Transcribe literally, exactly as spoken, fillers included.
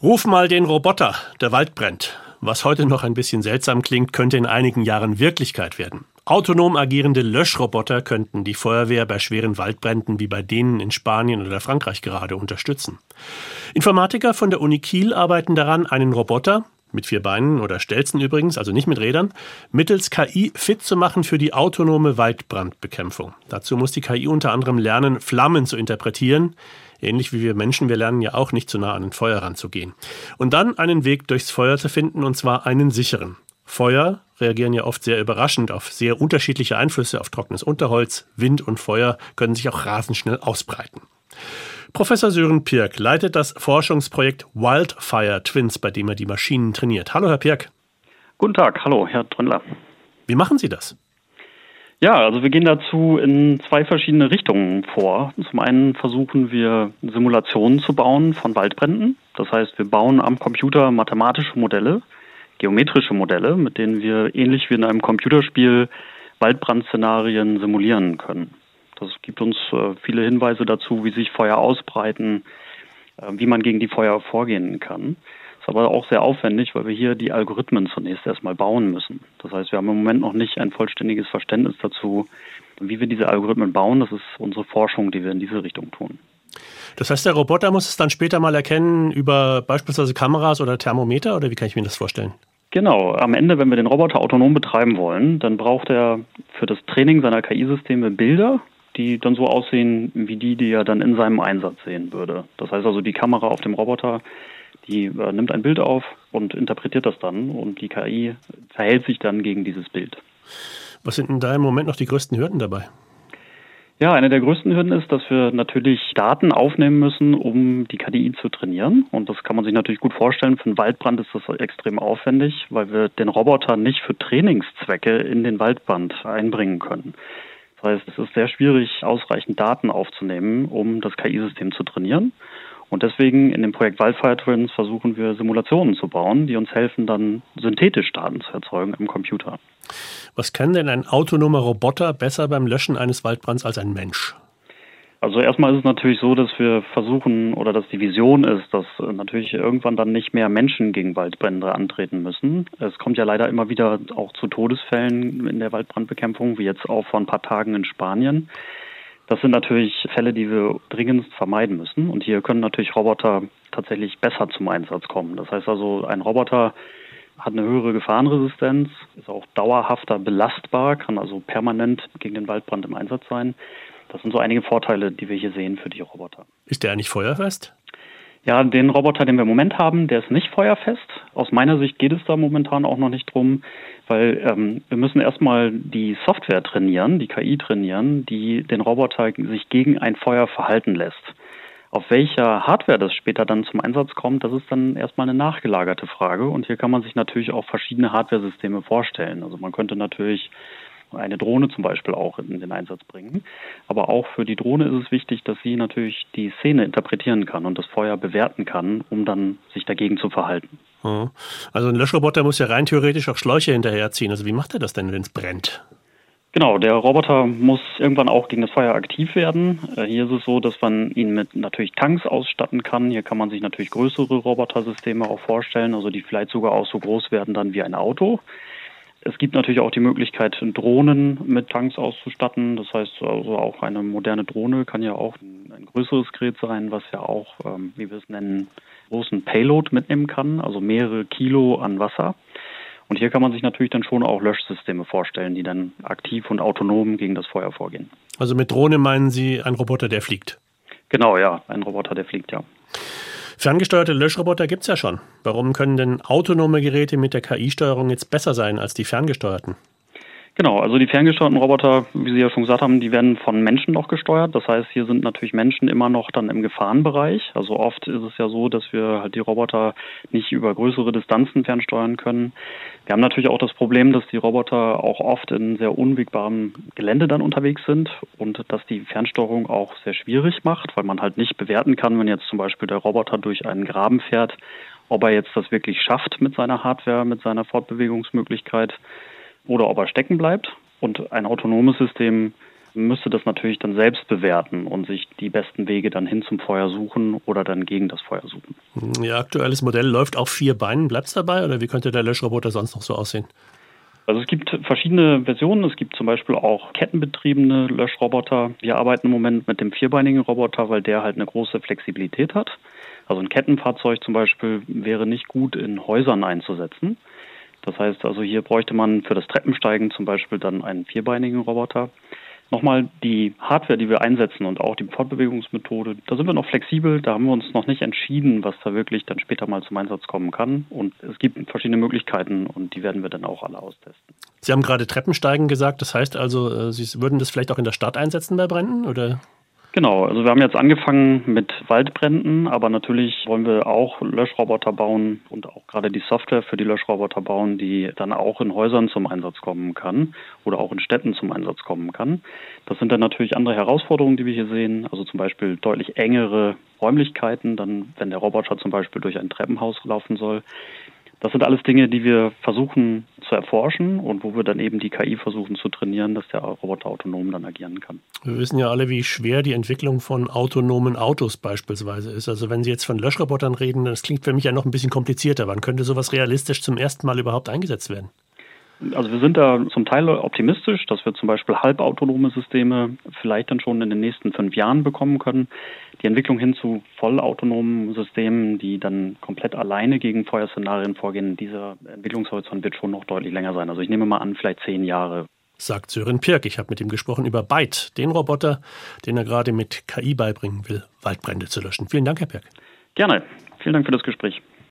Ruf mal den Roboter, der Wald brennt. Was heute noch ein bisschen seltsam klingt, könnte in einigen Jahren Wirklichkeit werden. Autonom agierende Löschroboter könnten die Feuerwehr bei schweren Waldbränden wie bei denen in Spanien oder Frankreich gerade unterstützen. Informatiker von der Uni Kiel arbeiten daran, einen Roboter, mit vier Beinen oder Stelzen übrigens, also nicht mit Rädern, mittels K I fit zu machen für die autonome Waldbrandbekämpfung. Dazu muss die K I unter anderem lernen, Flammen zu interpretieren. Ähnlich wie wir Menschen, wir lernen ja auch nicht zu nah an ein Feuer ranzugehen. Und dann einen Weg durchs Feuer zu finden, und zwar einen sicheren. Feuer reagieren ja oft sehr überraschend auf sehr unterschiedliche Einflüsse auf trockenes Unterholz. Wind und Feuer können sich auch rasend schnell ausbreiten. Professor Sören Pirk leitet das Forschungsprojekt Wildfire Twins, bei dem er die Maschinen trainiert. Hallo, Herr Pirk. Guten Tag, hallo, Herr Tröndler. Wie machen Sie das? Ja, also wir gehen dazu in zwei verschiedene Richtungen vor. Zum einen versuchen wir Simulationen zu bauen von Waldbränden. Das heißt, wir bauen am Computer mathematische Modelle, geometrische Modelle, mit denen wir ähnlich wie in einem Computerspiel Waldbrandszenarien simulieren können. Das gibt uns äh, viele Hinweise dazu, wie sich Feuer ausbreiten, äh, wie man gegen die Feuer vorgehen kann. Ist aber auch sehr aufwendig, weil wir hier die Algorithmen zunächst erstmal bauen müssen. Das heißt, wir haben im Moment noch nicht ein vollständiges Verständnis dazu, wie wir diese Algorithmen bauen. Das ist unsere Forschung, die wir in diese Richtung tun. Das heißt, der Roboter muss es dann später mal erkennen über beispielsweise Kameras oder Thermometer, oder wie kann ich mir das vorstellen? Genau, am Ende, wenn wir den Roboter autonom betreiben wollen, dann braucht er für das Training seiner K I-Systeme Bilder, die dann so aussehen wie die, die er dann in seinem Einsatz sehen würde. Das heißt also, die Kamera auf dem Roboter, die äh, nimmt ein Bild auf und interpretiert das dann, und die K I verhält sich dann gegen dieses Bild. Was sind denn da im Moment noch die größten Hürden dabei? Ja, eine der größten Hürden ist, dass wir natürlich Daten aufnehmen müssen, um die K I zu trainieren. Und das kann man sich natürlich gut vorstellen. Für einen Waldbrand ist das extrem aufwendig, weil wir den Roboter nicht für Trainingszwecke in den Waldbrand einbringen können. Das heißt, es ist sehr schwierig, ausreichend Daten aufzunehmen, um das K I-System zu trainieren. Und deswegen in dem Projekt Wildfire Twins versuchen wir Simulationen zu bauen, die uns helfen, dann synthetisch Daten zu erzeugen im Computer. Was kann denn ein autonomer Roboter besser beim Löschen eines Waldbrands als ein Mensch? Also erstmal ist es natürlich so, dass wir versuchen, oder dass die Vision ist, dass natürlich irgendwann dann nicht mehr Menschen gegen Waldbrände antreten müssen. Es kommt ja leider immer wieder auch zu Todesfällen in der Waldbrandbekämpfung, wie jetzt auch vor ein paar Tagen in Spanien. Das sind natürlich Fälle, die wir dringend vermeiden müssen. Und hier können natürlich Roboter tatsächlich besser zum Einsatz kommen. Das heißt also, ein Roboter hat eine höhere Gefahrenresistenz, ist auch dauerhafter belastbar, kann also permanent gegen den Waldbrand im Einsatz sein. Das sind so einige Vorteile, die wir hier sehen für die Roboter. Ist der eigentlich feuerfest? Ja, den Roboter, den wir im Moment haben, der ist nicht feuerfest. Aus meiner Sicht geht es da momentan auch noch nicht drum, weil ähm, wir müssen erstmal die Software trainieren, die K I trainieren, die den Roboter sich gegen ein Feuer verhalten lässt. Auf welcher Hardware das später dann zum Einsatz kommt, das ist dann erstmal eine nachgelagerte Frage. Und hier kann man sich natürlich auch verschiedene Hardware-Systeme vorstellen. Also man könnte natürlich eine Drohne zum Beispiel auch in den Einsatz bringen. Aber auch für die Drohne ist es wichtig, dass sie natürlich die Szene interpretieren kann und das Feuer bewerten kann, um dann sich dagegen zu verhalten. Also ein Löschroboter muss ja rein theoretisch auch Schläuche hinterherziehen. Also wie macht er das denn, wenn es brennt? Genau, der Roboter muss irgendwann auch gegen das Feuer aktiv werden. Hier ist es so, dass man ihn mit natürlich Tanks ausstatten kann. Hier kann man sich natürlich größere Robotersysteme auch vorstellen, also die vielleicht sogar auch so groß werden dann wie ein Auto. Es gibt natürlich auch die Möglichkeit, Drohnen mit Tanks auszustatten. Das heißt, also auch eine moderne Drohne kann ja auch ein größeres Gerät sein, was ja auch, ähm, wie wir es nennen, großen Payload mitnehmen kann, also mehrere Kilo an Wasser. Und hier kann man sich natürlich dann schon auch Löschsysteme vorstellen, die dann aktiv und autonom gegen das Feuer vorgehen. Also mit Drohne meinen Sie ein Roboter, der fliegt? Genau, ja, ein Roboter, der fliegt, ja. Ferngesteuerte Löschroboter gibt es ja schon. Warum können denn autonome Geräte mit der K I-Steuerung jetzt besser sein als die ferngesteuerten? Genau, also die ferngesteuerten Roboter, wie Sie ja schon gesagt haben, die werden von Menschen noch gesteuert. Das heißt, hier sind natürlich Menschen immer noch dann im Gefahrenbereich. Also oft ist es ja so, dass wir halt die Roboter nicht über größere Distanzen fernsteuern können. Wir haben natürlich auch das Problem, dass die Roboter auch oft in sehr unwegbarem Gelände dann unterwegs sind und dass die Fernsteuerung auch sehr schwierig macht, weil man halt nicht bewerten kann, wenn jetzt zum Beispiel der Roboter durch einen Graben fährt, ob er jetzt das wirklich schafft mit seiner Hardware, mit seiner Fortbewegungsmöglichkeit, oder ob er stecken bleibt. Und ein autonomes System müsste das natürlich dann selbst bewerten und sich die besten Wege dann hin zum Feuer suchen oder dann gegen das Feuer suchen. Ihr aktuelles Modell läuft auf vier Beinen. Bleibt es dabei oder wie könnte der Löschroboter sonst noch so aussehen? Also es gibt verschiedene Versionen. Es gibt zum Beispiel auch kettenbetriebene Löschroboter. Wir arbeiten im Moment mit dem vierbeinigen Roboter, weil der halt eine große Flexibilität hat. Also ein Kettenfahrzeug zum Beispiel wäre nicht gut in Häusern einzusetzen. Das heißt also, hier bräuchte man für das Treppensteigen zum Beispiel dann einen vierbeinigen Roboter. Nochmal die Hardware, die wir einsetzen und auch die Fortbewegungsmethode, da sind wir noch flexibel, da haben wir uns noch nicht entschieden, was da wirklich dann später mal zum Einsatz kommen kann. Und es gibt verschiedene Möglichkeiten und die werden wir dann auch alle austesten. Sie haben gerade Treppensteigen gesagt, das heißt also, Sie würden das vielleicht auch in der Stadt einsetzen bei Bränden, oder? Genau, also wir haben jetzt angefangen mit Waldbränden, aber natürlich wollen wir auch Löschroboter bauen und auch gerade die Software für die Löschroboter bauen, die dann auch in Häusern zum Einsatz kommen kann oder auch in Städten zum Einsatz kommen kann. Das sind dann natürlich andere Herausforderungen, die wir hier sehen, also zum Beispiel deutlich engere Räumlichkeiten, dann wenn der Roboter zum Beispiel durch ein Treppenhaus laufen soll. Das sind alles Dinge, die wir versuchen zu erforschen und wo wir dann eben die K I versuchen zu trainieren, dass der Roboter autonom dann agieren kann. Wir wissen ja alle, wie schwer die Entwicklung von autonomen Autos beispielsweise ist. Also wenn Sie jetzt von Löschrobotern reden, das klingt für mich ja noch ein bisschen komplizierter. Wann könnte sowas realistisch zum ersten Mal überhaupt eingesetzt werden? Also wir sind da zum Teil optimistisch, dass wir zum Beispiel halbautonome Systeme vielleicht dann schon in den nächsten fünf Jahren bekommen können. Die Entwicklung hin zu vollautonomen Systemen, die dann komplett alleine gegen Feuerszenarien vorgehen, dieser Entwicklungshorizont wird schon noch deutlich länger sein. Also ich nehme mal an, vielleicht zehn Jahre. Sagt Sören Pirk. Ich habe mit ihm gesprochen über Byte, den Roboter, den er gerade mit K I beibringen will, Waldbrände zu löschen. Vielen Dank, Herr Pirk. Gerne. Vielen Dank für das Gespräch.